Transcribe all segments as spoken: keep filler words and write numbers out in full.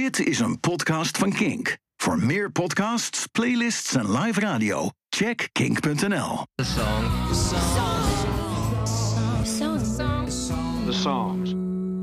Dit is een podcast van Kink. Voor meer podcasts, playlists en live radio, check kink punt n l. The song. The song. The songs.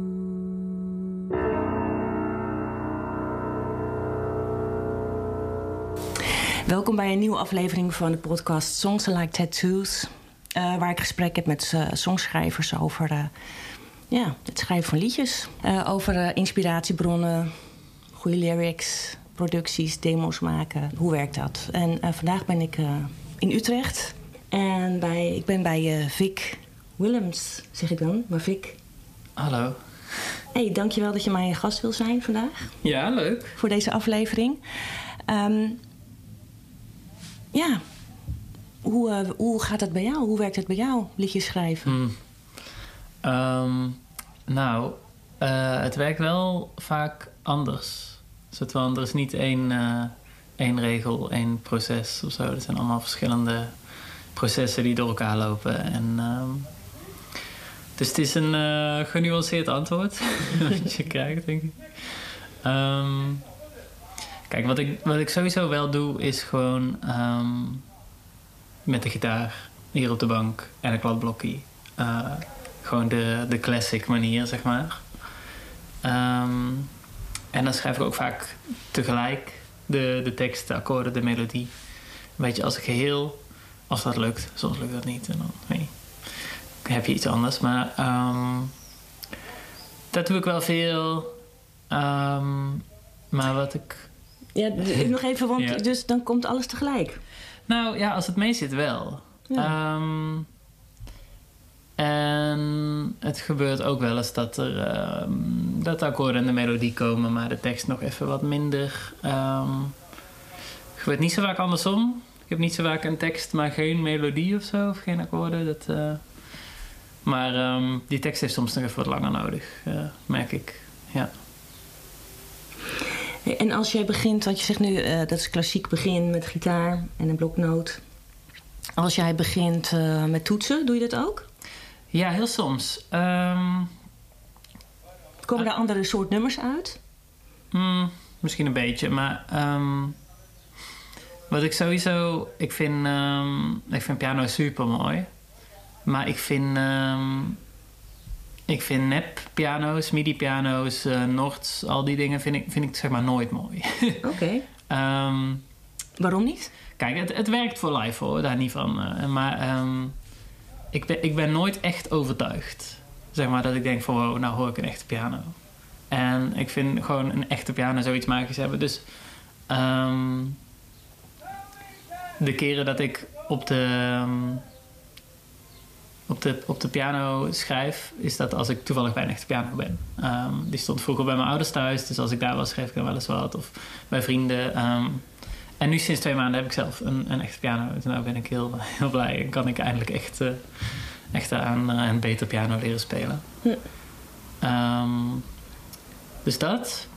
Welkom bij een nieuwe aflevering van de podcast Songs Like Tattoos. Uh, waar ik gesprek heb met uh, songschrijvers over uh, ja, het schrijven van liedjes. Uh, over uh, inspiratiebronnen, goede lyrics, producties, demos maken. Hoe werkt dat? En uh, vandaag ben ik uh, in Utrecht. En bij, ik ben bij uh, Vic Willems, zeg ik dan. Maar Vic. Hallo. Hey, dankjewel dat je mijn gast wil zijn vandaag. Ja, leuk. Voor deze aflevering. Um, ja, hoe, uh, hoe gaat het bij jou? Hoe werkt het bij jou, liedjes schrijven? Hmm. Um, nou, uh, het werkt wel vaak anders. Soort van, er is niet één, uh, één regel, één proces of zo. Er zijn allemaal verschillende processen die door elkaar lopen. En, um, dus het is een uh, genuanceerd antwoord dat je krijgt, denk ik. Um, kijk, wat ik, wat ik sowieso wel doe, is gewoon um, met de gitaar hier op de bank en een kladblokje. Uh, gewoon de, de classic manier, zeg maar. Um, en dan schrijf ik ook vaak tegelijk de, de tekst, de akkoorden, de melodie. Een beetje als een geheel, als dat lukt. Soms lukt dat niet en dan nee, heb je iets anders. Maar um, dat doe ik wel veel. Um, maar wat ik... Ja, nog even, want ja. Dus dan komt alles tegelijk? Nou ja, als het mee zit wel. Ja. Um, en het gebeurt ook wel eens dat er um, dat de akkoorden en de melodie komen, maar de tekst nog even wat minder. Um, het gebeurt niet zo vaak andersom. Ik heb niet zo vaak een tekst, maar geen melodie of zo, of geen akkoorden. Dat, uh, maar um, die tekst heeft soms nog even wat langer nodig, uh, merk ik. Ja. En als jij begint, wat je zegt nu, uh, dat is klassiek begin met gitaar en een bloknoot. Als jij begint uh, met toetsen, doe je dat ook? Ja, heel soms. Um, Komen er uh, andere soort nummers uit? Mm, misschien een beetje, maar um, wat ik sowieso... Ik vind, um, ik vind piano super mooi. Maar ik vind... Um, ik vind nep piano's, midi piano's, uh, Nords, al die dingen vind ik, vind ik zeg maar nooit mooi. Oké. Okay. um, Waarom niet? Kijk, het, het werkt voor live hoor, daar niet van. Uh, maar um, ik, ben, ik ben nooit echt overtuigd. Zeg maar dat ik denk van wow, nou hoor ik een echte piano. En ik vind gewoon een echte piano zoiets magisch hebben. Dus um, de keren dat ik op de... Um, Op de, op de piano schrijf, is dat als ik toevallig bij een echte piano ben. Um, die stond vroeger bij mijn ouders thuis, dus als ik daar was, schreef ik dan wel eens wat. Of bij vrienden. Um, en nu sinds twee maanden heb ik zelf een, een echte piano. Dus nu ben ik heel, heel blij en kan ik eindelijk echt, uh, echt aan uh, een beter piano leren spelen. Hm. Um, dus dat.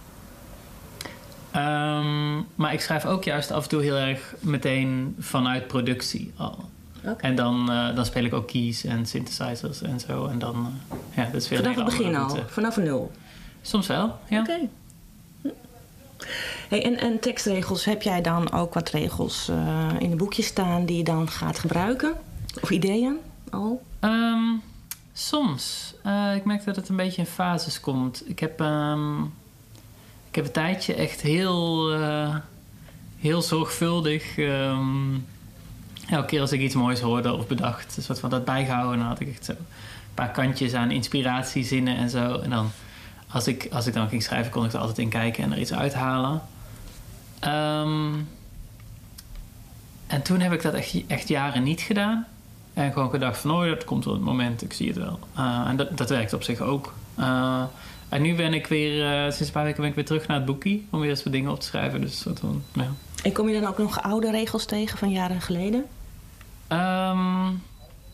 Um, maar ik schrijf ook juist af en toe heel erg meteen vanuit productie al. Okay. En dan, uh, dan speel ik ook keys en synthesizers en zo. En dan, uh, ja, dat is weer vanaf het begin al? Route. Vanaf nul? Soms wel, ja. Oké. Okay. Hey, en, en tekstregels, heb jij dan ook wat regels uh, in een boekje staan die je dan gaat gebruiken? Of ideeën al? Um, soms. Uh, ik merk dat het een beetje in fases komt. Ik heb, um, ik heb een tijdje echt heel, uh, heel zorgvuldig... Um, elke keer als ik iets moois hoorde of bedacht, een soort van dat bijgehouden, dan had ik echt zo een paar kantjes aan inspiratiezinnen en zo. En dan, als ik, als ik dan ging schrijven, kon ik er altijd in kijken en er iets uithalen. Um, en toen heb ik dat echt, echt jaren niet gedaan. En gewoon gedacht van, oh, dat komt wel het moment, ik zie het wel. Uh, en dat, dat werkt op zich ook. Uh, en nu ben ik weer, uh, sinds een paar weken ben ik weer terug naar het boekie, om weer eens wat dingen op te schrijven. Dus soort van, ja. En kom je dan ook nog oude regels tegen van jaren geleden? Um,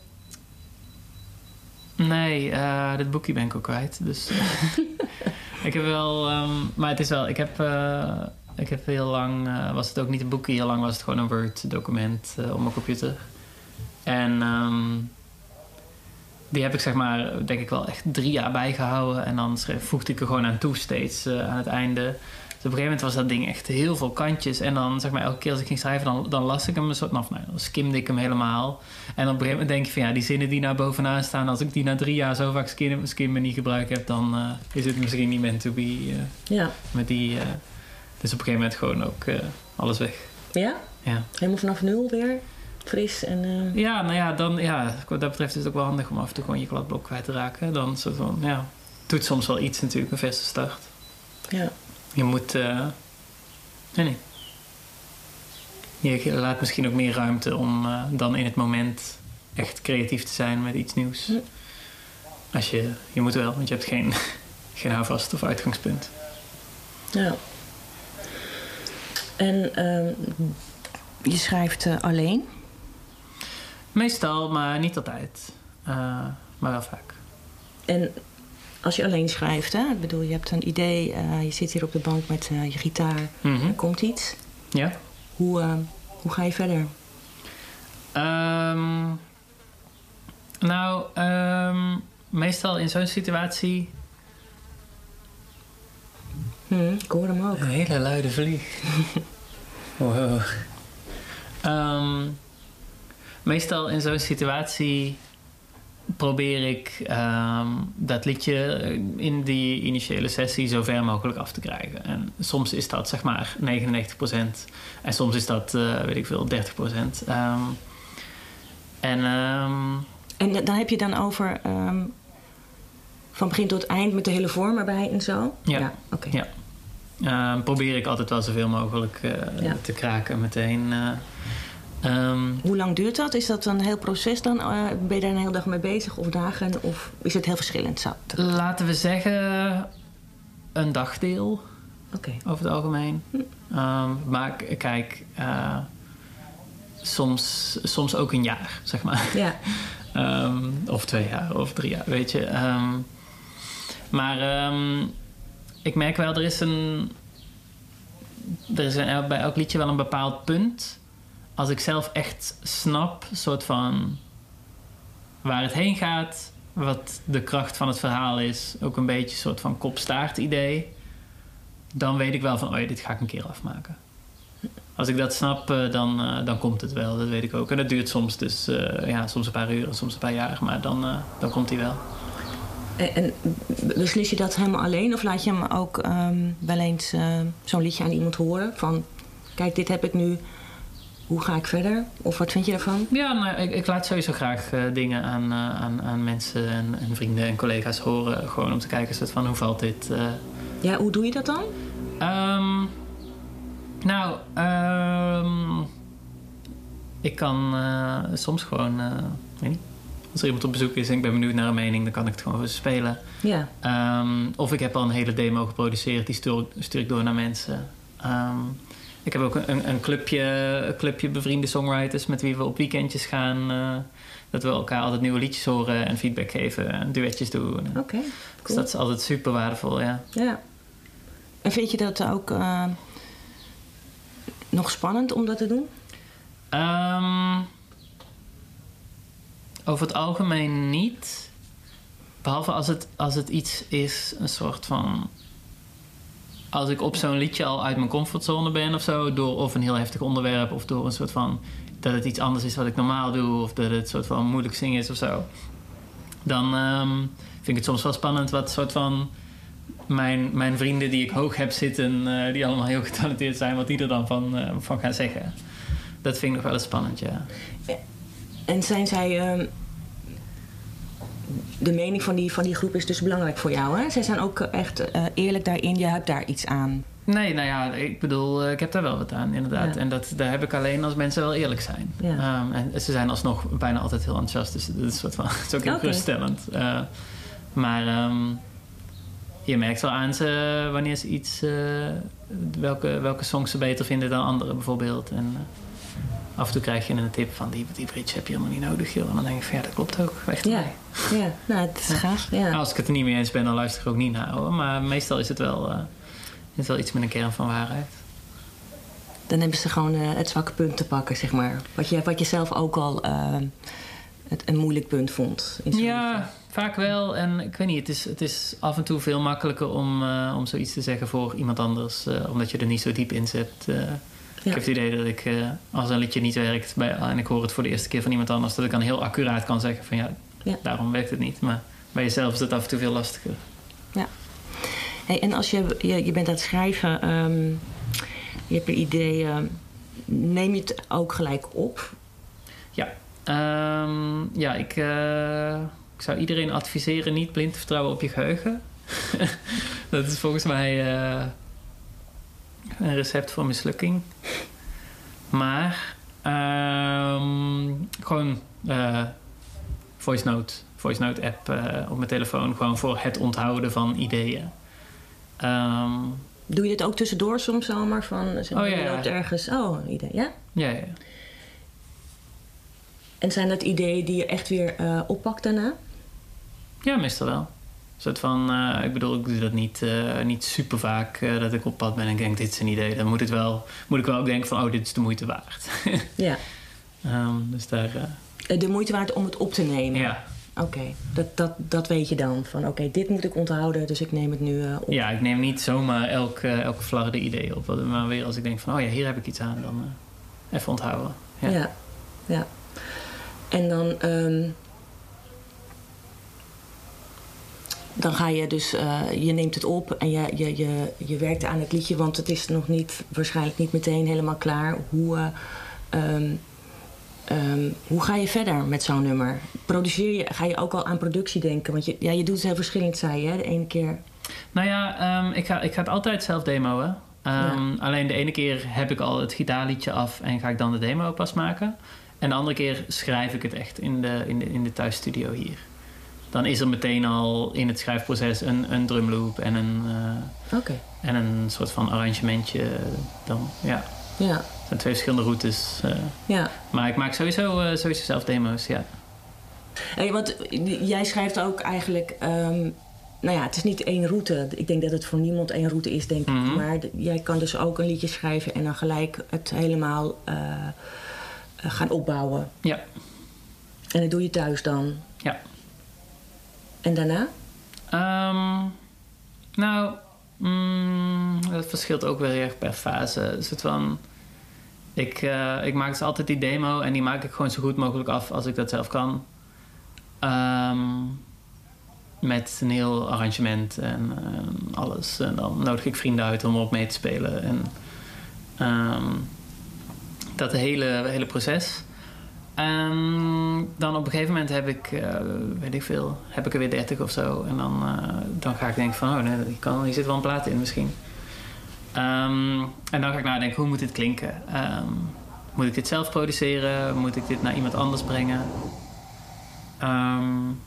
nee, uh, dit boekje ben ik ook kwijt. Dus ik heb wel... Um, maar het is wel... Ik heb, uh, ik heb heel lang... Uh, was het ook niet een boekje. Heel lang was het gewoon een Word-document uh, op mijn computer. En um, die heb ik zeg maar... denk ik wel echt drie jaar bijgehouden. En dan schreef, voegde ik er gewoon aan toe steeds uh, aan het einde... een gegeven moment was dat ding echt heel veel kantjes. En dan, zeg maar, elke keer als ik ging schrijven, dan, dan las ik hem een soort... Nou, nou, dan skimde ik hem helemaal. En op een gegeven moment denk je van... ja, die zinnen die nou bovenaan staan... als ik die na drie jaar zo vaak skimmen, skimmen niet gebruik heb... dan uh, is het misschien niet meant to be. Uh, ja. Met die... Uh, dus op een gegeven moment gewoon ook uh, alles weg. Ja? Ja. Helemaal vanaf nul weer? Fris en... Uh... Ja, nou ja, dan... Ja, wat dat betreft is het ook wel handig om af en toe gewoon je kladblok kwijt te raken. Dan soort van, ja... doet soms wel iets natuurlijk, een verse start. Ja. Je moet... Uh, nee, nee. Je laat misschien ook meer ruimte om uh, dan in het moment echt creatief te zijn met iets nieuws. Ja. Als je... Je moet wel, want je hebt geen, geen houvast of uitgangspunt. Ja. En uh, je schrijft uh, alleen? Meestal, maar niet altijd. Uh, maar wel vaak. En... Als je alleen schrijft, hè? Ik bedoel, je hebt een idee, uh, je zit hier op de bank met uh, je gitaar, mm-hmm. Er komt iets. Ja. Hoe, uh, hoe ga je verder? Um, nou, um, meestal in zo'n situatie... Hmm, ik hoor hem ook. Een hele luide vlieg. Wow. Um, meestal in zo'n situatie... probeer ik um, dat liedje in die initiële sessie zo ver mogelijk af te krijgen. En soms is dat zeg maar negenennegentig procent. En soms is dat, uh, weet ik veel, dertig procent. Um, en, um, en dan heb je dan over um, van begin tot eind met de hele vorm erbij en zo? Ja. Ja, okay. ja. Um, probeer ik altijd wel zoveel mogelijk uh, ja. te kraken meteen... Uh, Um, Hoe lang duurt dat? Is dat een heel proces dan? Uh, ben je daar een hele dag mee bezig of dagen? Of is het heel verschillend? Zo? Laten we zeggen een dagdeel. Okay. Over het algemeen. Hm. Um, maar kijk, uh, soms, soms ook een jaar, zeg maar. Ja. um, of twee jaar of drie jaar, weet je. Um, maar um, ik merk wel, er is een... Er is een, bij elk liedje wel een bepaald punt... Als ik zelf echt snap, soort van waar het heen gaat, wat de kracht van het verhaal is, ook een beetje een soort van kop-staart idee, dan weet ik wel van, oh ja, dit ga ik een keer afmaken. Als ik dat snap, dan, uh, dan komt het wel, dat weet ik ook. En dat duurt soms dus, uh, ja, soms een paar uur, soms een paar jaar, maar dan, uh, dan komt hij wel. En, en beslis je dat helemaal alleen of laat je hem ook um, wel eens uh, zo'n liedje aan iemand horen? Van, kijk, dit heb ik nu... Hoe ga ik verder? Of wat vind je daarvan? Ja, nou, ik, ik laat sowieso graag uh, dingen aan, uh, aan, aan mensen en, en vrienden en collega's horen. Gewoon om te kijken soort van, hoe valt dit? Uh... Ja, hoe doe je dat dan? Um, nou, um, ik kan uh, soms gewoon... Uh, weet niet, als er iemand op bezoek is en ik ben benieuwd naar een mening... dan kan ik het gewoon voor ze spelen. Ja. Um, of ik heb al een hele demo geproduceerd. Die stuur, stuur ik door naar mensen. Um, Ik heb ook een, een, clubje, een clubje bevriende songwriters met wie we op weekendjes gaan. Uh, dat we elkaar altijd nieuwe liedjes horen en feedback geven en duetjes doen. Oké, okay, cool. Dus dat is altijd super waardevol, ja. Ja. En vind je dat ook uh, nog spannend om dat te doen? Um, over het algemeen niet. Behalve als het, als het iets is, een soort van... Als ik op zo'n liedje al uit mijn comfortzone ben of zo... door of een heel heftig onderwerp of door een soort van... dat het iets anders is wat ik normaal doe... of dat het een soort van moeilijk zingen is of zo... dan um, vind ik het soms wel spannend wat soort van... mijn, mijn vrienden die ik hoog heb zitten... Uh, die allemaal heel getalenteerd zijn... wat die er dan van, uh, van gaan zeggen. Dat vind ik nog wel eens spannend, ja. En zijn zij... Uh... De mening van die, van die groep is dus belangrijk voor jou, hè? Zij zijn ook echt uh, eerlijk daarin. Je hebt daar iets aan. Nee, nou ja, ik bedoel, uh, ik heb daar wel wat aan, inderdaad. Ja. En dat, daar heb ik alleen als mensen wel eerlijk zijn. Ja. Um, en ze zijn alsnog bijna altijd heel enthousiast. Dus dat is, wat van, dat is ook heel okay. geruststellend. Uh, maar um, je merkt wel aan ze wanneer ze iets... Uh, welke, welke songs ze beter vinden dan anderen, bijvoorbeeld. En... Uh, Af en toe krijg je een tip van die, die bridge heb je helemaal niet nodig, joh. En dan denk ik van ja, dat klopt ook. Echt ja, ja, nou, het is gaaf. Ja. Als ik het er niet mee eens ben, dan luister ik er ook niet naar, hoor. Maar meestal is het wel, uh, is wel iets met een kern van waarheid. Dan hebben ze gewoon uh, het zwakke punt te pakken, zeg maar. Wat je, wat je zelf ook al uh, het een moeilijk punt vond. In ja, liedje. vaak wel. En ik weet niet, het is, het is af en toe veel makkelijker om, uh, om zoiets te zeggen voor iemand anders. Uh, omdat je er niet zo diep in zit. Uh, ja. Ik heb het idee dat ik, uh, als een liedje niet werkt bij, en ik hoor het voor de eerste keer van iemand anders, dat ik dan heel accuraat kan zeggen van ja, ja. daarom werkt het niet. Maar bij jezelf is het af en toe veel lastiger. Ja. Hey, en als je, je, je bent aan het schrijven, um, je hebt een idee, uh, neem je het ook gelijk op? Ja, um, ja ik, uh, ik zou iedereen adviseren niet blind te vertrouwen op je geheugen. Dat is volgens mij uh, een recept voor mislukking. Maar um, gewoon uh, voice note, voice note app uh, op mijn telefoon, gewoon voor het onthouden van ideeën. Um, Doe je het ook tussendoor soms zomaar van, zeg, oh, ja, je ja. loopt ergens, oh, een idee, ja? Ja, ja. En zijn dat ideeën die je echt weer uh, oppakt daarna? Ja, meestal wel. Een soort van, uh, ik bedoel, ik doe dat niet, uh, niet super vaak uh, dat ik op pad ben en denk, dit is een idee. Dan moet, het wel, moet ik wel ook denken van, oh, dit is de moeite waard. Ja. Um, dus daar... Uh... De moeite waard om het op te nemen? Ja. Oké, okay. dat, dat, dat weet je dan. Van oké, okay, dit moet ik onthouden, dus ik neem het nu uh, op. Ja, ik neem niet zomaar elk, uh, elke flarde idee op. Maar weer als ik denk van, oh ja, hier heb ik iets aan, dan uh, even onthouden. Ja, ja. ja. En dan... Um, dan ga je dus... Uh, je neemt het op en je, je, je, je werkt aan het liedje, want het is nog niet... waarschijnlijk niet meteen helemaal klaar. Hoe... Uh, um, Um, hoe ga je verder met zo'n nummer? Produceer je, ga je ook al aan productie denken? Want je, ja, je doet het heel verschillend, zei je, hè? De ene keer... Nou ja, um, ik, ga, ik ga het altijd zelf demoen. Um, ja. Alleen de ene keer heb ik al het gitaarliedje af en ga ik dan de demo pas maken. En de andere keer schrijf ik het echt in de, in de, in de thuisstudio hier. Dan is er meteen al in het schrijfproces een, een drumloop en een, uh, okay. en een soort van arrangementje. Dan, ja. Ja. Het zijn twee verschillende routes. Uh, ja. Maar ik maak sowieso, uh, sowieso zelf demo's, ja. Hey, want jij schrijft ook eigenlijk... Um, nou ja, het is niet één route. Ik denk dat het voor niemand één route is, denk mm-hmm. ik. Maar de, jij kan dus ook een liedje schrijven en dan gelijk het helemaal uh, uh, gaan opbouwen. Ja. En dat doe je thuis dan? Ja. En daarna? Um, nou... Mm, dat verschilt ook weer erg per fase. Dus het van, ik, uh, ik maak dus altijd die demo en die maak ik gewoon zo goed mogelijk af als ik dat zelf kan. Um, met een heel arrangement en uh, alles. En dan nodig ik vrienden uit om op mee te spelen. En um, dat hele, hele proces. En dan op een gegeven moment heb ik, uh, weet ik veel, heb ik er weer dertig of zo. En dan, uh, dan ga ik denken van, oh, nee, hier, kan, hier zit wel een plaat in misschien. Um, en dan ga ik nadenken, hoe moet dit klinken? Um, moet ik dit zelf produceren? Moet ik dit naar iemand anders brengen? Um,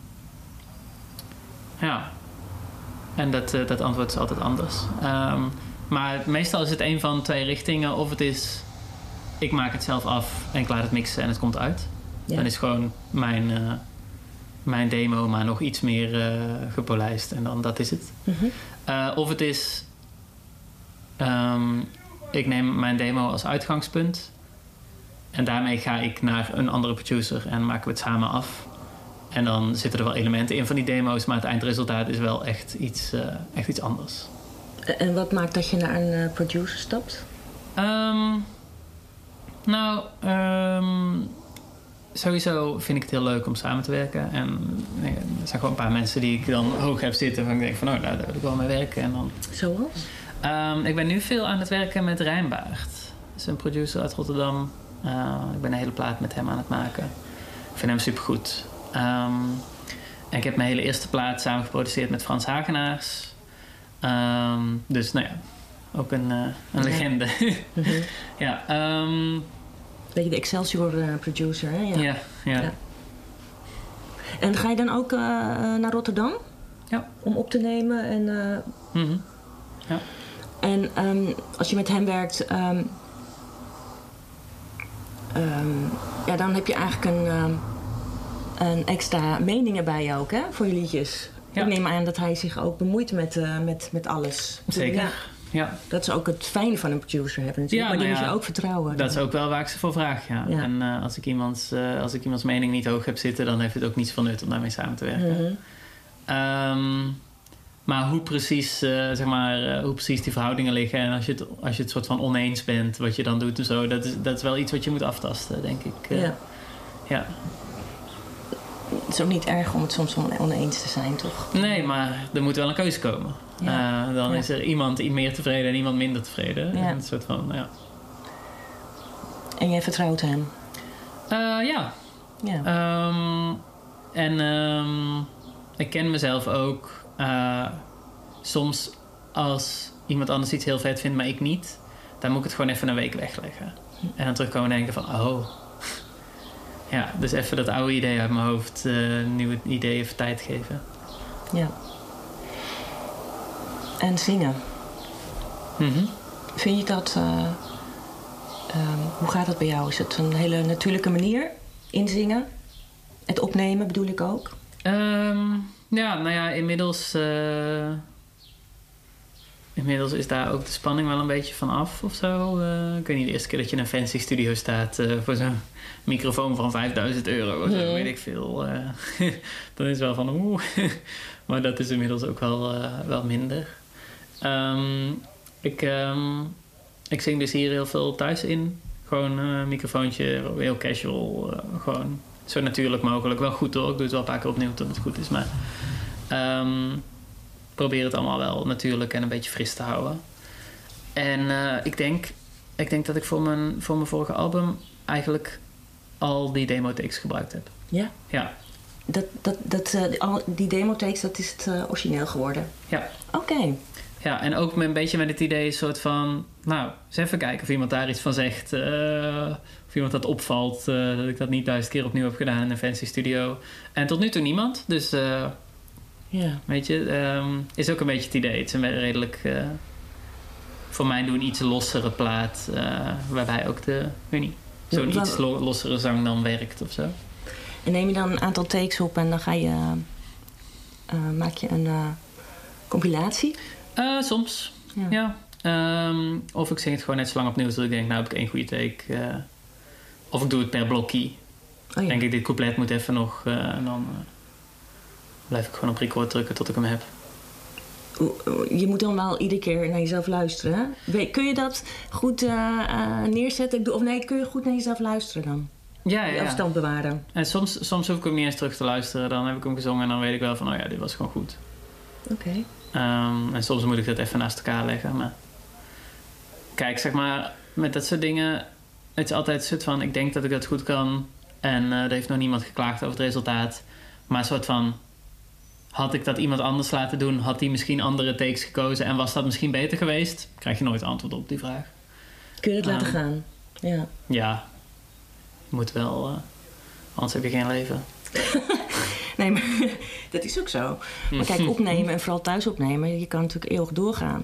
ja. En dat, uh, dat antwoord is altijd anders. Um, maar meestal is het een van twee richtingen. Of het is... ik maak het zelf af en ik laat het mixen en het komt uit. Ja. Dan is gewoon mijn, uh, mijn demo maar nog iets meer uh, gepolijst. En dan dat is het. Mm-hmm. Uh, of het is... Um, ik neem mijn demo als uitgangspunt. En daarmee ga ik naar een andere producer en maken we het samen af. En dan zitten er wel elementen in van die demo's, maar het eindresultaat is wel echt iets, uh, echt iets anders. En wat maakt dat je naar een uh, producer stapt? Um, nou, um, sowieso vind ik het heel leuk om samen te werken. En nee, er zijn gewoon een paar mensen die ik dan hoog heb zitten. Van ik denk van, nou, daar wil ik wel mee werken. En dan... Zoals? Um, ik ben nu veel aan het werken met Rijnbaard. Dat is een producer uit Rotterdam. Uh, ik ben een hele plaat met hem aan het maken. Ik vind hem supergoed. Um, en ik heb mijn hele eerste plaat samen geproduceerd met Frans Hagenaars. Um, dus nou ja, ook een, uh, een legende. Mm-hmm. Ja, um, beetje de Excelsior uh, producer, hè? Ja. Ja, ja. ja. En ga je dan ook uh, naar Rotterdam? Ja. Om op te nemen en... Uh... Mm-hmm. Ja. En um, als je met hem werkt... Um, um, ja, dan heb je eigenlijk een... Um, een extra meningen bij je ook, hè? Voor je liedjes. Ja. Ik neem aan dat hij zich ook bemoeit met, uh, met, met alles. Zeker. Ja. Ja. Dat is ook het fijne van een producer hebben natuurlijk. Ja, maar die nou moet ja, je ook vertrouwen. Dat is ook wel waar ik ze voor vraag, ja. Ja. En uh, als, ik iemands, uh, als ik iemands mening niet hoog heb zitten... dan heeft het ook niets van nut om daarmee samen te werken. Mm-hmm. Um, maar hoe precies, uh, zeg maar, uh, hoe precies die verhoudingen liggen... en als je, het, als je het soort van oneens bent, wat je dan doet en zo... dat is, dat is wel iets wat je moet aftasten, denk ik. Uh, Ja. ja. Het is ook niet erg om het soms oneens te zijn, toch? Nee, maar er moet wel een keuze komen. Ja. Uh, dan ja. is er iemand meer tevreden en iemand minder tevreden. Ja. Een soort van, ja. En jij vertrouwt hem? Uh, ja. Ja. Um, en um, ik ken mezelf ook. Uh, soms als iemand anders iets heel vet vindt, maar ik niet... dan moet ik het gewoon even een week wegleggen. En dan terugkomen en denken van... oh... ja, dus even dat oude idee uit mijn hoofd... Uh, nieuwe idee even tijd geven. Ja. En zingen. Mm-hmm. Vind je dat... Uh, um, hoe gaat dat bij jou? Is het een hele natuurlijke manier? Inzingen? Het opnemen bedoel ik ook? Um, ja, nou ja, inmiddels... Uh, inmiddels is daar ook de spanning wel een beetje van af of zo. Uh, ik weet niet, de eerste keer dat je in een fancy studio staat... Uh, voor zo'n microfoon van vijfduizend euro of zo, nee. weet ik veel. Uh, dan is wel van oeh. Maar dat is inmiddels ook wel, uh, wel minder. Um, ik, um, ik zing dus hier heel veel thuis in. Gewoon een uh, microfoontje, heel casual. Uh, gewoon zo natuurlijk mogelijk. Wel goed hoor, ik doe het wel een paar keer opnieuw tot het goed is. Maar um, probeer het allemaal wel natuurlijk en een beetje fris te houden. En uh, ik, denk, ik denk dat ik voor mijn, voor mijn vorige album eigenlijk al die demo-takes gebruikt heb. Ja? Ja. Dat, dat, dat, uh, al die demo-takes, dat is het uh, origineel geworden? Ja. Oké. Okay. Ja, en ook met een beetje met het idee een soort van... nou, eens even kijken of iemand daar iets van zegt. Uh, of iemand dat opvalt. Uh, dat ik dat niet duizend keer opnieuw heb gedaan in een fancy studio. En tot nu toe niemand. Dus, uh, yeah. weet je, um, is ook een beetje het idee. Het is een redelijk... Uh, voor mij doen iets lossere plaat. Uh, waarbij ook de, weet niet, zo'n ja, iets lo- lossere zang dan werkt of zo. En neem je dan een aantal takes op en dan ga je... Uh, maak je een uh, compilatie? Uh, soms, ja. ja. Um, of ik zing het gewoon net zo lang opnieuw... dat ik denk, nou heb ik één goede take. Uh, of ik doe het per blokkie. Oh, ja. Denk ik, dit couplet moet even nog... Uh, en dan uh, blijf ik gewoon op record drukken tot ik hem heb. Je moet dan wel iedere keer naar jezelf luisteren, hè? Kun je dat goed uh, uh, neerzetten? Of nee, kun je goed naar jezelf luisteren dan? Ja, ja, ja. Afstand bewaren. En soms, soms hoef ik hem niet eens terug te luisteren. Dan heb ik hem gezongen en dan weet ik wel van... oh ja, dit was gewoon goed. Oké. Okay. Um, en soms moet ik dat even naast elkaar leggen. Maar kijk, zeg maar, met dat soort dingen... het is altijd een soort van... ik denk dat ik dat goed kan. En uh, er heeft nog niemand geklaagd over het resultaat. Maar een soort van... had ik dat iemand anders laten doen... had die misschien andere takes gekozen... en was dat misschien beter geweest? Krijg je nooit antwoord op die vraag. Kun je het um, laten gaan? Ja. Ja. Moet wel... Uh, anders heb je geen leven. Nee, maar dat is ook zo. Maar kijk, opnemen en vooral thuis opnemen... je kan natuurlijk eeuwig doorgaan.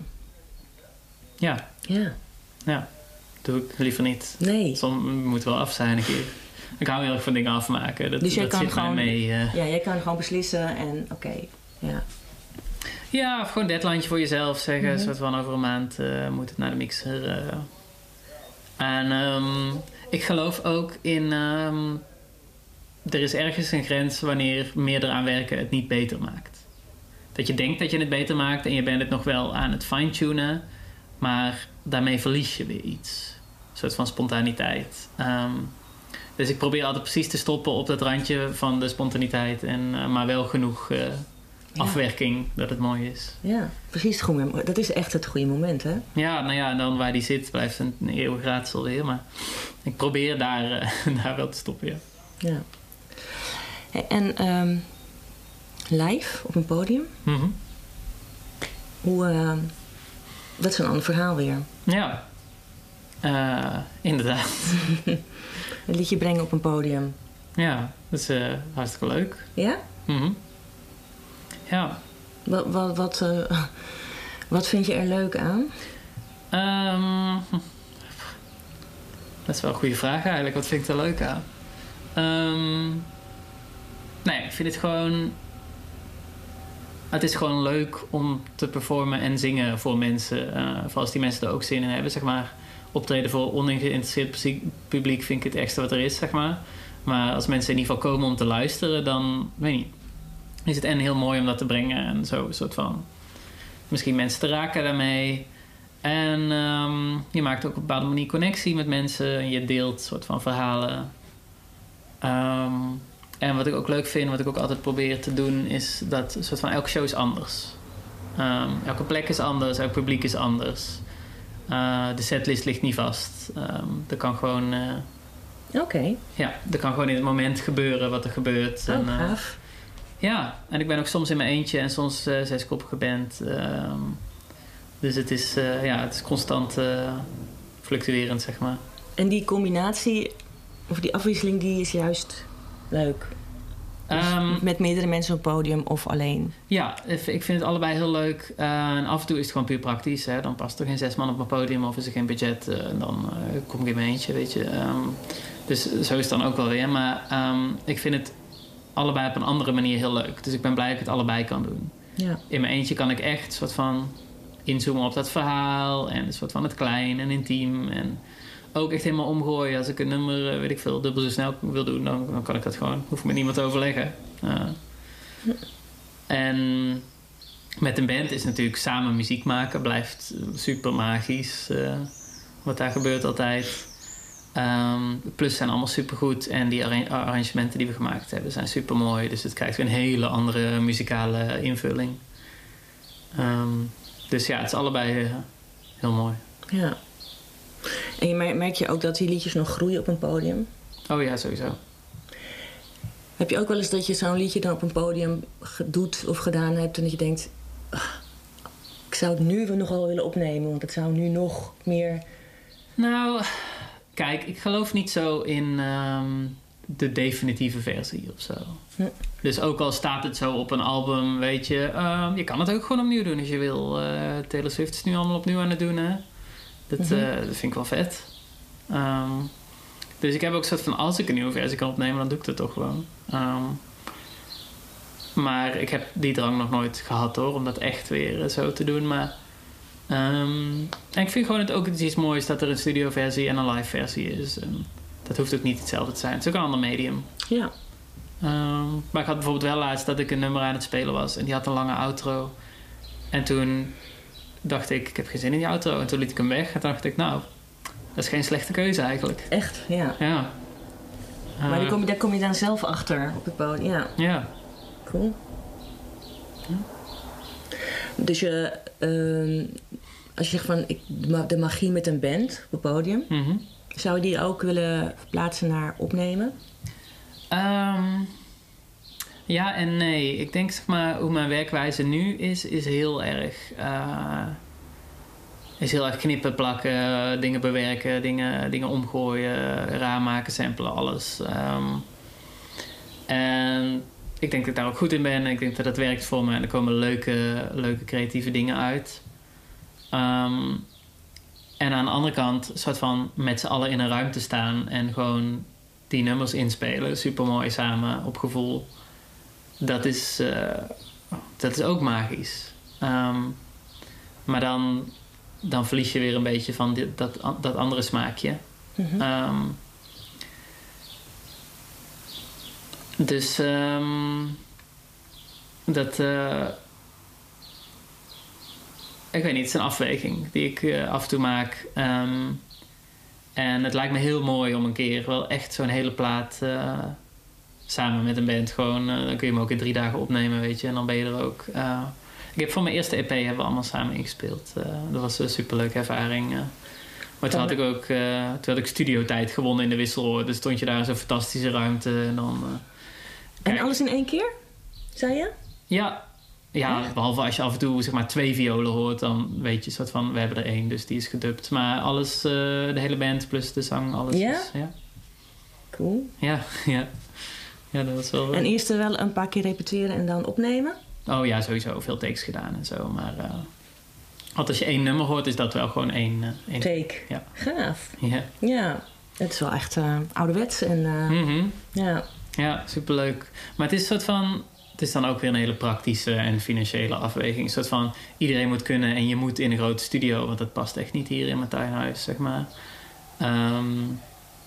Ja. Ja. Ja. Doe ik liever niet. Nee. Soms moet wel af zijn een keer. Ik hou heel erg van dingen afmaken. Dat, dus jij dat kan zit gewoon... mij mee. Uh... Ja, jij kan gewoon beslissen en oké. Okay. Ja. Ja, of gewoon een deadline voor jezelf zeggen. Mm-hmm. Soort van over een maand uh, moet het naar de mixer. Uh. En um, ik geloof ook in... Um, er is ergens een grens wanneer meer eraan werken het niet beter maakt. Dat je denkt dat je het beter maakt en je bent het nog wel aan het fine-tunen. Maar daarmee verlies je weer iets. Een soort van spontaniteit. Um, dus ik probeer altijd precies te stoppen op dat randje van de spontaniteit. En, uh, maar wel genoeg uh, ja. afwerking dat het mooi is. Ja, precies het goede moment. Dat is echt het goede moment, hè? Ja, nou ja, en dan waar die zit blijft een eeuwig raadsel weer. Maar ik probeer daar, uh, daar wel te stoppen, ja. Ja. En um, live op een podium? Mm-hmm. Hoe, uh, dat is een ander verhaal weer. Ja, uh, inderdaad. Een liedje brengen op een podium. Ja, dat is uh, hartstikke leuk. Ja? Mm-hmm. Ja. Wat, wat, wat, uh, wat vind je er leuk aan? Um, dat is wel een goede vraag eigenlijk. Wat vind ik er leuk aan? Um, nee, ik vind het gewoon... het is gewoon leuk om te performen en zingen voor mensen. Uh, voor als die mensen er ook zin in hebben, zeg maar. Optreden voor ongeïnteresseerd publiek vind ik het ergste wat er is, zeg maar. Maar als mensen in ieder geval komen om te luisteren, dan, weet niet, is het en heel mooi om dat te brengen. En zo een soort van, misschien mensen te raken daarmee. En um, je maakt ook op een bepaalde manier connectie met mensen. En je deelt een soort van verhalen. Um, en wat ik ook leuk vind, wat ik ook altijd probeer te doen, is dat een soort van elke show is anders. Um, elke plek is anders, elk publiek is anders. Uh, de setlist ligt niet vast. Um, er kan gewoon... Uh, Oké. Okay. Ja, er kan gewoon in het moment gebeuren wat er gebeurt. Oh, en, uh, gaaf. Ja, en ik ben ook soms in mijn eentje en soms uh, zeskoppige band. Um, dus het is, uh, ja, het is constant uh, fluctuerend, zeg maar. En die combinatie, of die afwisseling, die is juist leuk? Dus um, met meerdere mensen op het podium of alleen? Ja, ik vind het allebei heel leuk. Uh, en af en toe is het gewoon puur praktisch. Hè. Dan past er geen zes man op mijn podium of is er geen budget. Uh, en dan uh, kom ik in mijn eentje, weet je. Um, dus zo is het dan ook wel weer. Maar um, ik vind het allebei op een andere manier heel leuk. Dus ik ben blij dat ik het allebei kan doen. Ja. In mijn eentje kan ik echt soort van inzoomen op dat verhaal. En een soort van het klein en intiem. En ook echt helemaal omgooien. Als ik een nummer, weet ik veel, dubbel zo snel wil doen, dan, dan kan ik dat gewoon. Hoef ik met niemand te overleggen. Uh, en met een band is natuurlijk samen muziek maken. Blijft super magisch. Uh, wat daar gebeurt altijd. Um, plus zijn allemaal supergoed. En die arra- arrangementen die we gemaakt hebben zijn super mooi. Dus het krijgt weer een hele andere muzikale invulling. Um, dus ja, het is allebei uh, heel mooi. Ja. En je merk je ook dat die liedjes nog groeien op een podium? Oh ja, sowieso. Heb je ook wel eens dat je zo'n liedje dan op een podium doet of gedaan hebt en dat je denkt, ach, ik zou het nu nogal willen opnemen, want het zou nu nog meer... Nou, kijk, ik geloof niet zo in um, de definitieve versie of zo. Hm. Dus ook al staat het zo op een album, weet je, um, je kan het ook gewoon opnieuw doen als je wil. Uh, Taylor Swift is nu allemaal opnieuw aan het doen, hè. Dat, mm-hmm. uh, dat vind ik wel vet. Um, dus ik heb ook een soort van, als ik een nieuwe versie kan opnemen, dan doe ik dat toch gewoon. Um, maar ik heb die drang nog nooit gehad hoor, om dat echt weer uh, zo te doen. Maar um, en ik vind gewoon het ook iets moois dat er een studioversie en een live versie is. En dat hoeft ook niet hetzelfde te zijn. Het is ook een ander medium. Ja. Um, maar ik had bijvoorbeeld wel laatst dat ik een nummer aan het spelen was en die had een lange outro. En toen dacht ik, ik heb geen zin in die outro. En toen liet ik hem weg en toen dacht ik, nou, dat is geen slechte keuze eigenlijk. Echt, ja. Ja. Uh, maar daar kom, je, daar kom je dan zelf achter op het podium, ja. Ja. Cool. Ja. Dus je, uh, als je zegt van ik, de magie met een band op het podium, mm-hmm. zou je die ook willen verplaatsen naar opnemen? Um, ja en nee. Ik denk zeg maar hoe mijn werkwijze nu is, is heel erg, uh, is heel erg knippen, plakken, dingen bewerken, dingen, dingen omgooien, raar maken, samplen, alles. Um, en ik denk dat ik daar ook goed in ben en ik denk dat dat werkt voor me en er komen leuke, leuke creatieve dingen uit. Um, en aan de andere kant, een soort van met z'n allen in een ruimte staan en gewoon die nummers inspelen, supermooi samen op gevoel. Dat is, uh, dat is ook magisch. Um, maar dan, dan verlies je weer een beetje van dit, dat, dat andere smaakje. Mm-hmm. Um, dus um, dat... Uh, ik weet niet, het is een afweging die ik uh, af en toe maak. Um, en het lijkt me heel mooi om een keer wel echt zo'n hele plaat uh, samen met een band gewoon... Uh, dan kun je hem ook in drie dagen opnemen, weet je. En dan ben je er ook. Uh, ik heb voor mijn eerste E P hebben we allemaal samen ingespeeld. Uh, dat was een superleuke ervaring. Uh. Maar toen had ik ook uh, toen had ik studiotijd gewonnen in de Wisseloord. Dus stond je daar in zo'n fantastische ruimte. En, dan, uh, en alles in één keer, zei je? Ja. Ja, echt? Behalve als je af en toe zeg maar twee violen hoort, dan weet je soort van, we hebben er één, dus die is gedubt. Maar alles, uh, de hele band plus de zang, alles. Ja? Is, ja. Cool. Ja, ja. Ja, dat was wel... En eerst er wel een paar keer repeteren en dan opnemen? Oh ja, sowieso. Veel takes gedaan en zo. Maar uh, want als je één nummer hoort, is dat wel gewoon één... Uh, één take. Ja. Gaaf. Ja. Ja, het is wel echt uh, ouderwets. En, uh, mm-hmm. Ja. Ja, superleuk. Maar het is een soort van... het is dan ook weer een hele praktische en financiële afweging. Een soort van, iedereen moet kunnen en je moet in een grote studio, want dat past echt niet hier in mijn tuinhuis, zeg maar. Um,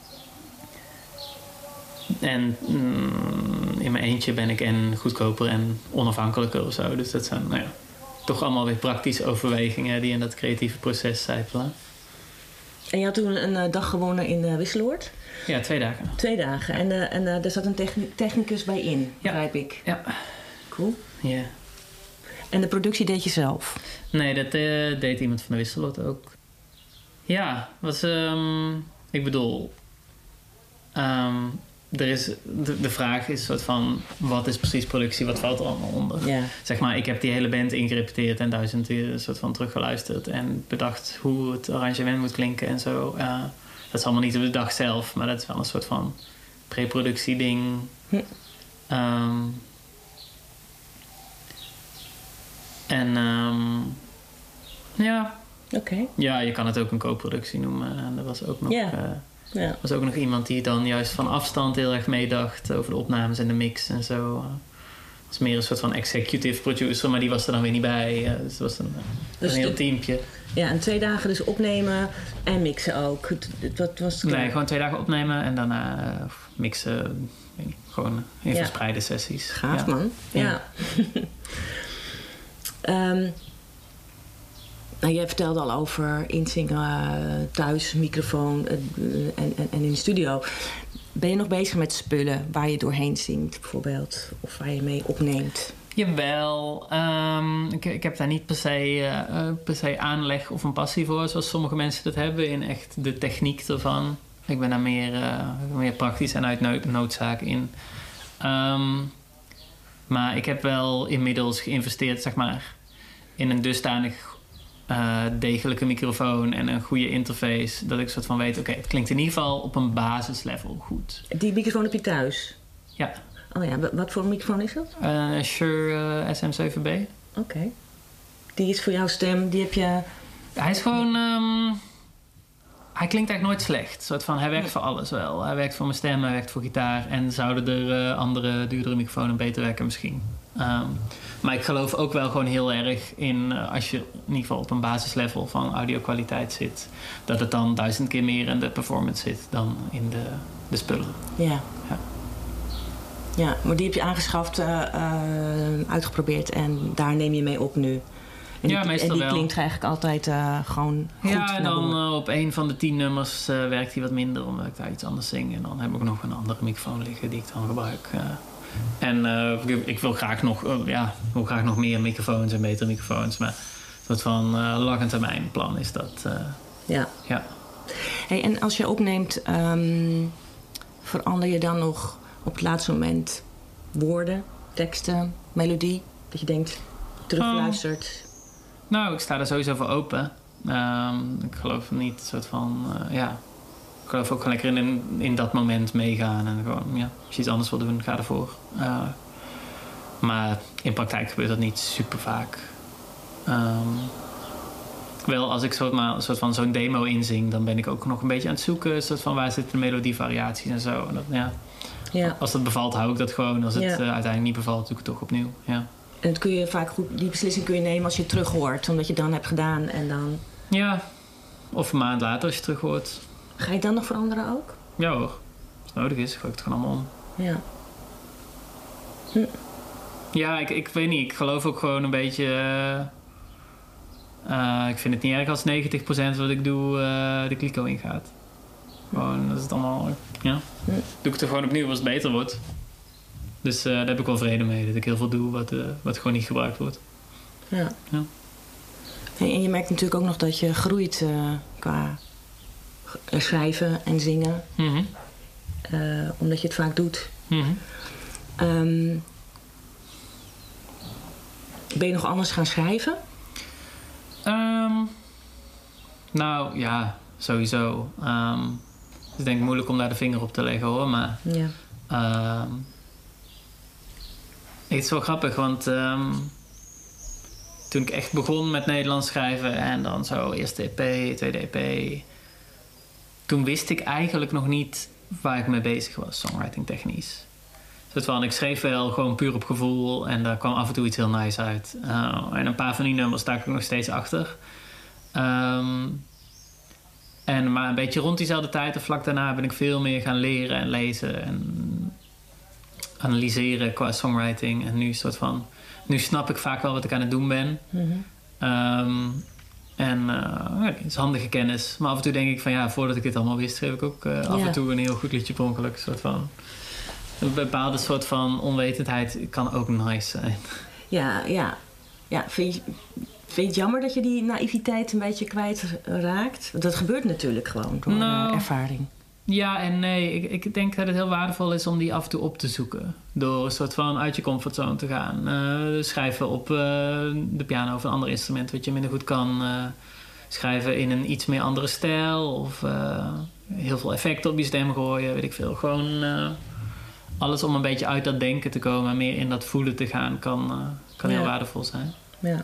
en mm, in mijn eentje ben ik en goedkoper en onafhankelijker of zo. Dus dat zijn, nou ja, toch allemaal weer praktische overwegingen die in dat creatieve proces zijpelen. En je had toen een uh, dag gewonnen in uh, Wisseloord? Ja, twee dagen. Twee dagen. En, uh, en uh, daar zat een techni- technicus bij in, begrijp ja. ik. Ja. Cool. Ja. Yeah. En de productie deed je zelf? Nee, dat uh, deed iemand van de Wisseloord ook. Ja, was... Um, ik bedoel... Um, er is, de, de vraag is soort van... wat is precies productie, wat valt er allemaal onder? Ja. Zeg maar, ik heb die hele band ingerepeteerd... en duizend weer soort van teruggeluisterd... en bedacht hoe het arrangement moet klinken en zo. Uh, dat is allemaal niet op de dag zelf... maar dat is wel een soort van pre-productie ding. Hm. Um, en um, ja... Oké. Okay. Ja, je kan het ook een co-productie noemen. En er was ook nog... Ja. Uh, Ja. Er was ook nog iemand die dan juist van afstand heel erg meedacht over de opnames en de mix en zo. Het was meer een soort van executive producer, maar die was er dan weer niet bij. Dus het was een, dus een heel de, teampje. Ja, en twee dagen dus opnemen en mixen ook. Wat was het? Nee, gewoon twee dagen opnemen en daarna uh, mixen. Weet niet, gewoon in ja. verspreide sessies. Gaaf, ja. man. Ja. ja. um, Nou, jij vertelde al over inzingen thuis, microfoon en, en, en in de studio. Ben je nog bezig met spullen waar je doorheen zingt bijvoorbeeld? Of waar je mee opneemt? Jawel. Um, ik, ik heb daar niet per se, uh, per se aanleg of een passie voor... zoals sommige mensen dat hebben in echt de techniek ervan. Ik ben daar meer, uh, meer praktisch en uit noodzaak in. Um, maar ik heb wel inmiddels geïnvesteerd, zeg maar... in een dusdanig... Uh, degelijke microfoon en een goede interface... dat ik soort van weet, oké, okay, het klinkt in ieder geval op een basislevel goed. Die microfoon heb je thuis? Ja. Oh ja, wat voor microfoon is dat? Een uh, Shure uh, S M zeven B. Oké. Okay. Die is voor jouw stem, die heb je... Hij is gewoon... Um, hij klinkt eigenlijk nooit slecht. Soort van, hij werkt ja. voor alles wel. Hij werkt voor mijn stem, hij werkt voor gitaar... en zouden er uh, andere, duurdere microfoons beter werken misschien. Um, maar ik geloof ook wel gewoon heel erg in... Uh, als je in ieder geval op een basislevel van audio-kwaliteit zit... dat het dan duizend keer meer in de performance zit dan in de, de spullen. Ja. ja. Ja, maar die heb je aangeschaft, uh, uh, uitgeprobeerd... en daar neem je mee op nu. En ja, die, meestal en die wel. klinkt eigenlijk altijd uh, gewoon goed. Ja, en dan uh, op een van de tien nummers uh, werkt hij wat minder... omdat ik daar iets anders zing. En dan heb ik nog een andere microfoon liggen die ik dan gebruik... Uh, En uh, ik, ik wil graag nog, uh, ja, wil graag nog meer microfoons en betere microfoons. Maar een soort van uh, lange termijn plan is dat. Uh, ja. ja. Hey, en als je opneemt, um, verander je dan nog op het laatste moment woorden, teksten, melodie? Dat je denkt, terugluistert? Um, nou, ik sta er sowieso voor open. Um, ik geloof niet, een soort van, uh, ja... Ik geloof ook gewoon lekker in, in dat moment meegaan. En gewoon, ja, als je iets anders wil doen, ga ervoor. Uh, maar in praktijk gebeurt dat niet super vaak. Um, wel, als ik soort, maar, een soort van zo'n demo inzing... dan ben ik ook nog een beetje aan het zoeken... Een soort van waar zitten de melodievariaties en zo. En dat, ja. Ja. Als dat bevalt, hou ik dat gewoon. Als het ja. uh, uiteindelijk niet bevalt, doe ik het toch opnieuw. Ja. En dat kun je vaak goed, die beslissing kun je nemen als je het terug hoort. Omdat je het dan hebt gedaan en dan... Ja, of een maand later als je het terug hoort... Ga je het dan nog veranderen ook? Ja hoor. Als het nodig is, gooi ik het gewoon allemaal om. Ja. Hm. Ja, ik, ik weet niet. Ik geloof ook gewoon een beetje... Uh, uh, ik vind het niet erg als negentig procent wat ik doe uh, de kliko ingaat. Gewoon, dat is het allemaal... Ja. Hm. Doe ik het er gewoon opnieuw als het beter wordt. Dus uh, daar heb ik wel vrede mee. Dat ik heel veel doe wat, uh, wat gewoon niet gebruikt wordt. Ja. ja. Hey, en je merkt natuurlijk ook nog dat je groeit uh, qua... schrijven en zingen. Mm-hmm. Uh, omdat je het vaak doet. Mm-hmm. Um, ben je nog anders gaan schrijven? Um, nou, ja, sowieso. Um, het is denk ik moeilijk om daar de vinger op te leggen hoor. Maar ja. um, het is wel grappig, want um, toen ik echt begon met Nederlands schrijven en dan zo eerste E P, tweede E P... Toen wist ik eigenlijk nog niet waar ik mee bezig was, songwriting technisch. soort van, ik schreef wel gewoon puur op gevoel en daar kwam af en toe iets heel nice uit. Uh, en een paar van die nummers sta ik ook nog steeds achter. Um, en maar een beetje rond diezelfde tijd of vlak daarna ben ik veel meer gaan leren en lezen en analyseren qua songwriting. En nu soort van, nu snap ik vaak wel wat ik aan het doen ben. Mm-hmm. Um, en uh, het is handige kennis. Maar af en toe denk ik van ja, voordat ik dit allemaal wist, schreef ik ook uh, af ja. en toe een heel goed liedje per ongeluk. Een soort van, een bepaalde soort van onwetendheid kan ook nice zijn. Ja, ja. ja vind, je, vind je het jammer dat je die naïviteit een beetje kwijtraakt? Want dat gebeurt natuurlijk gewoon door nou, ervaring. Ja en nee. Ik, ik denk dat het heel waardevol is om die af en toe op te zoeken. Door een soort van uit je comfortzone te gaan. Uh, schrijven op uh, de piano of een ander instrument wat je minder goed kan. Uh, schrijven in een iets meer andere stijl. Of uh, heel veel effecten op je stem gooien. Weet ik veel. Gewoon uh, alles om een beetje uit dat denken te komen. Meer in dat voelen te gaan kan, uh, kan ja. heel waardevol zijn. Ja.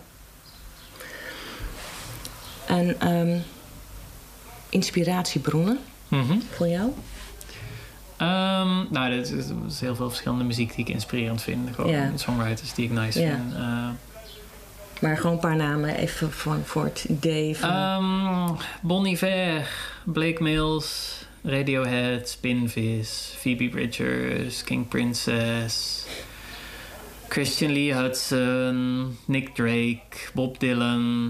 En um, inspiratiebronnen? Mm-hmm. Voor jou? Um, nou, er is, er is heel veel verschillende muziek die ik inspirerend vind. Gewoon ja. songwriters die ik nice ja. vind. Uh, maar gewoon een paar namen even voor, voor het idee van... Um, Bon Iver, Blake Mills, Radiohead, Spinvis, Phoebe Bridgers, King Princess, Christian Lee Hudson, Nick Drake, Bob Dylan.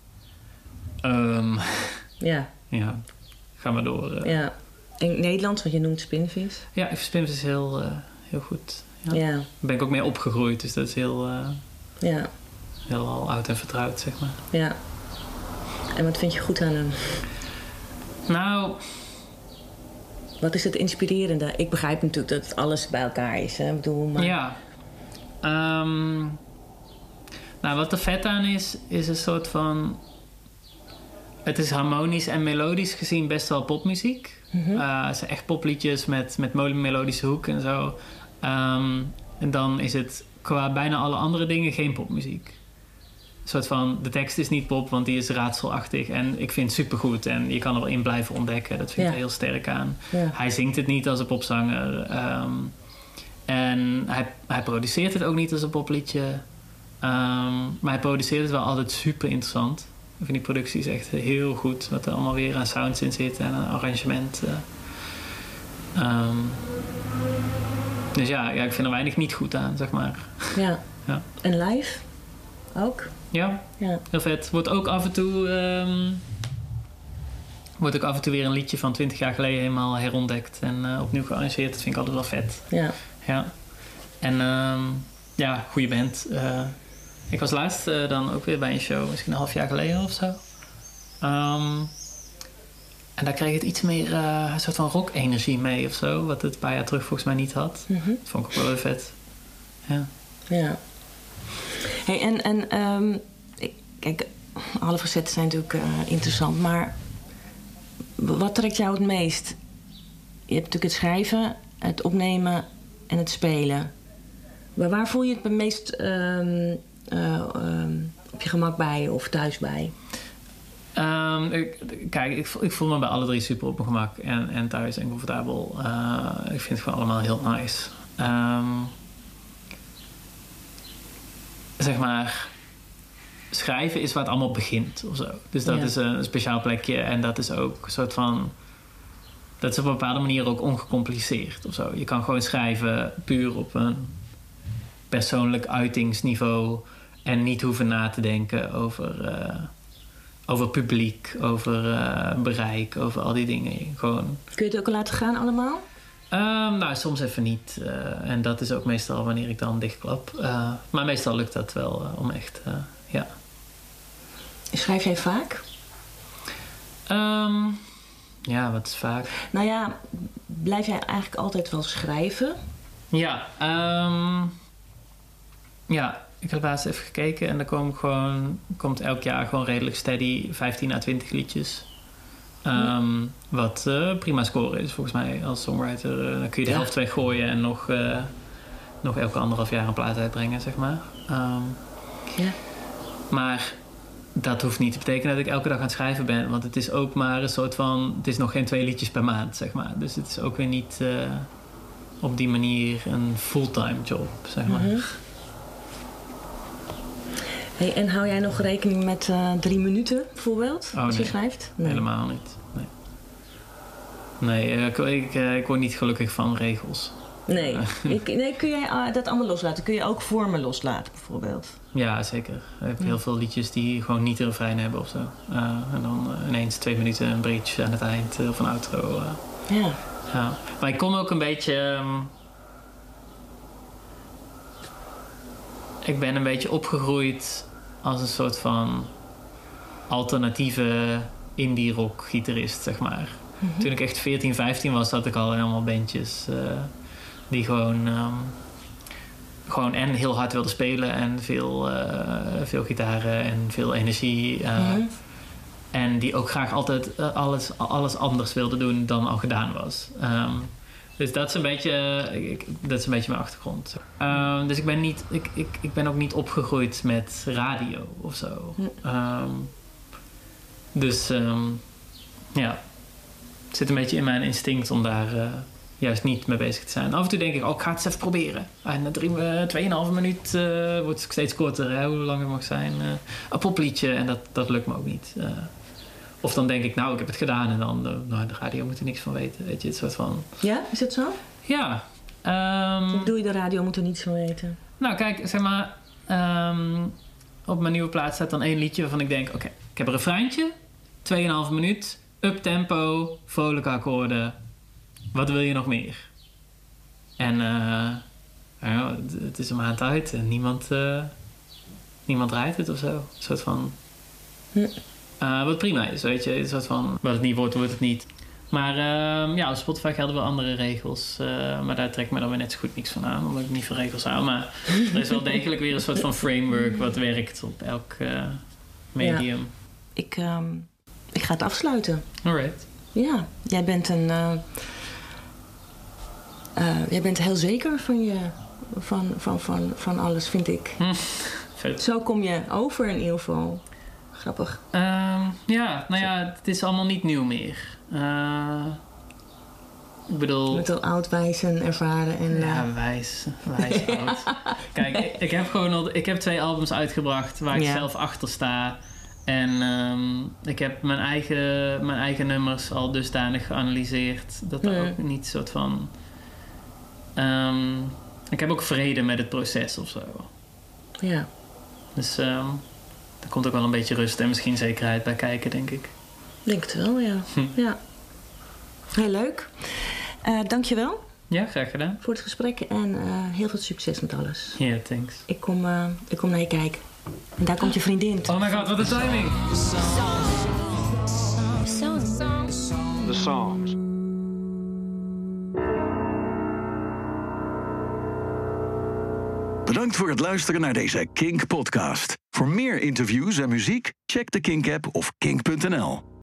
Um, ja. Ja. Ga maar door. Uh. Ja. In Nederland, want je noemt Spinvis. Ja, Spinvis is heel, uh, heel goed. Ja. Ja. Daar ben ik ook mee opgegroeid, dus dat is heel, uh, ja. heel al oud en vertrouwd, zeg maar. Ja. En wat vind je goed aan hem? Nou... Wat is het inspirerende? Ik begrijp natuurlijk dat het alles bij elkaar is. Hè? Ik bedoel, maar... Ja. Um, nou, wat er vet aan is, is een soort van... Het is harmonisch en melodisch gezien best wel popmuziek. Mm-hmm. Uh, het zijn echt popliedjes met, met melodische hoek en zo. Um, en dan is het qua bijna alle andere dingen geen popmuziek. Een soort van, de tekst is niet pop, want die is raadselachtig. En ik vind het supergoed. En je kan er wel in blijven ontdekken. Dat vind ik ja. heel sterk aan. Ja. Hij zingt het niet als een popzanger. Um, en hij, hij produceert het ook niet als een popliedje. Um, maar hij produceert het wel altijd super interessant. Ik vind die productie is echt heel goed. Wat er allemaal weer aan sounds in zit en een arrangement. Uh, um, dus ja, ja, ik vind er weinig niet goed aan, zeg maar. Ja. ja. En live? Ook? Ja, ja. heel vet. Wordt ook af en toe... Um, wordt ook af en toe weer een liedje van twintig jaar geleden helemaal herontdekt. En uh, opnieuw gearrangeerd. Dat vind ik altijd wel vet. Ja. Ja. En um, ja, goede band. Uh, Ik was laatst uh, dan ook weer bij een show, misschien een half jaar geleden of zo. Um, en daar kreeg het iets meer uh, een soort van rock-energie mee of zo. Wat het een paar jaar terug volgens mij niet had. Mm-hmm. Dat vond ik ook wel weer vet. Ja. Ja. Hey, en en um, ik, kijk, alle facetten zijn natuurlijk uh, interessant. Maar wat trekt jou het meest? Je hebt natuurlijk het schrijven, het opnemen en het spelen. Maar waar voel je het het meest... Um, Uh, um, op je gemak bij of thuis bij? Um, ik, kijk, ik, ik voel me bij alle drie super op mijn gemak en, en thuis en comfortabel. Uh, ik vind het gewoon allemaal heel nice. Um, zeg maar, schrijven is waar het allemaal begint of zo. Dus dat ja. is een speciaal plekje en dat is ook een soort van... Dat is op een bepaalde manier ook ongecompliceerd of zo. Je kan gewoon schrijven puur op een persoonlijk uitingsniveau en niet hoeven na te denken over, uh, over publiek, over uh, bereik, over al die dingen. Gewoon... Kun je het ook al laten gaan allemaal? Um, nou, soms even niet. Uh, en dat is ook meestal wanneer ik dan dichtklap. Uh, maar meestal lukt dat wel uh, om echt, uh, ja. Schrijf jij vaak? Um, ja, wat is vaak? Nou ja, blijf jij eigenlijk altijd wel schrijven? Ja, um, ja, ik heb laatst even gekeken en er komt gewoon komt elk jaar gewoon redelijk steady vijftien à twintig liedjes. Um, ja. Wat uh, prima score is volgens mij als songwriter. Uh, dan kun je de ja. helft weggooien en nog, uh, nog elke anderhalf jaar een plaat uitbrengen, zeg maar. Um, ja. Maar dat hoeft niet te betekenen dat ik elke dag aan het schrijven ben. Want het is ook maar een soort van... Het is nog geen twee liedjes per maand, zeg maar. Dus het is ook weer niet... Uh, op die manier een fulltime job, zeg maar. Mm-hmm. Hey, en hou jij nog rekening met uh, drie minuten bijvoorbeeld, oh, als nee. je schrijft? Nee, helemaal niet. Nee, nee uh, ik, ik, uh, ik word niet gelukkig van regels. Nee, ik, nee kun jij uh, dat allemaal loslaten? Kun je ook vormen loslaten bijvoorbeeld? Ja, zeker. Ik heb ja. heel veel liedjes die gewoon niet een refrein hebben of zo. Uh, en dan uh, ineens twee minuten een bridge aan het eind uh, of een outro. Uh. Ja. ja. Maar ik kom ook een beetje... Um, ik ben een beetje opgegroeid als een soort van alternatieve indie rock gitarist, zeg maar. Mm-hmm. Toen ik echt veertien, vijftien was, had ik al allemaal bandjes uh, die gewoon, um, gewoon en heel hard wilden spelen en veel, uh, veel gitaren en veel energie. Uh, mm-hmm. En die ook graag altijd uh, alles, alles anders wilden doen dan al gedaan was. Um, dus dat is een beetje, uh, ik, dat is een beetje mijn achtergrond. Um, dus ik ben, niet, ik, ik, ik ben ook niet opgegroeid met radio of zo. Um, dus um, ja, het zit een beetje in mijn instinct om daar uh, juist niet mee bezig te zijn. Af en toe denk ik, oh, ik ga het eens even proberen. En na drie, uh, tweeënhalve minuut uh, wordt het steeds korter, hè, hoe lang het mag zijn. Uh, een popliedje en dat, dat lukt me ook niet. Uh, of dan denk ik, nou, ik heb het gedaan en dan, uh, nou, de radio moet er niks van weten. Weet je, het soort van... Ja, is het zo? Ja. Um, Hoe bedoel je, de radio moet er niets van weten? Nou, kijk, zeg maar, um, op mijn nieuwe plaat staat dan één liedje waarvan ik denk, oké, okay, ik heb een refreintje, tweeënhalve minuut, up-tempo, vrolijke akkoorden. Wat wil je nog meer? En uh, ja, het is een maand uit en niemand, uh, niemand draait het of zo. Een soort van... Hm. Uh, wat prima is, weet je. Een soort van, wat het niet wordt, wordt het niet. Maar uh, ja, op Spotify gelden wel andere regels. Uh, maar daar trek ik me dan weer net zo goed niks van aan, omdat ik niet van regels hou. Maar er is wel degelijk weer een soort van framework wat werkt op elk uh, medium. Ja. Ik, um, ik ga het afsluiten. Alright. Ja, jij bent een... Uh, uh, jij bent heel zeker van je... Van, van, van, van alles, vind ik. Hm, vet. Zo kom je over in ieder geval. Grappig. Um, ja, nou ja, het is allemaal niet nieuw meer. Uh, ik bedoel... Met al oud, wijs en ervaren. En, uh... Ja, wijs. Wijs oud. Kijk, ik, ik heb gewoon al... Ik heb twee albums uitgebracht waar ik ja. zelf achter sta. En um, ik heb mijn eigen, mijn eigen nummers al dusdanig geanalyseerd. Dat er mm. ook niet soort van... Um, ik heb ook vrede met het proces of zo. Ja. Dus... Um, er komt ook wel een beetje rust en misschien zekerheid bij kijken, denk ik. Denk het wel, ja. Hm. ja. Heel leuk. Uh, dankjewel. Ja, graag gedaan. Voor het gesprek en uh, heel veel succes met alles. Ja, yeah, thanks. Ik kom, uh, ik kom naar je kijken. En daar komt je vriendin. Oh my god, wat een timing! The songs. The songs. Bedankt voor het luisteren naar deze Kink podcast. Voor meer interviews en muziek, check de Kink app of kink punt n l.